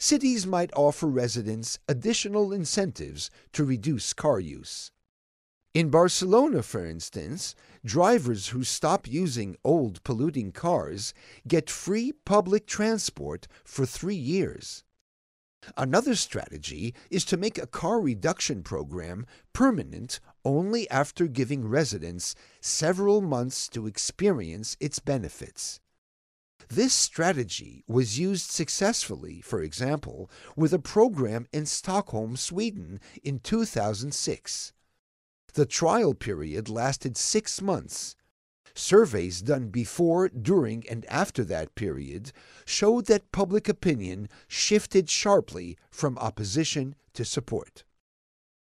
cities might offer residents additional incentives to reduce car use. In Barcelona, for instance, drivers who stop using old polluting cars get free public transport for 3 years. Another strategy is to make a car reduction program permanent only after giving residents several months to experience its benefits. This strategy was used successfully, for example, with a program in Stockholm, Sweden in 2006. The trial period lasted 6 months. Surveys done before, during, and after that period showed that public opinion shifted sharply from opposition to support.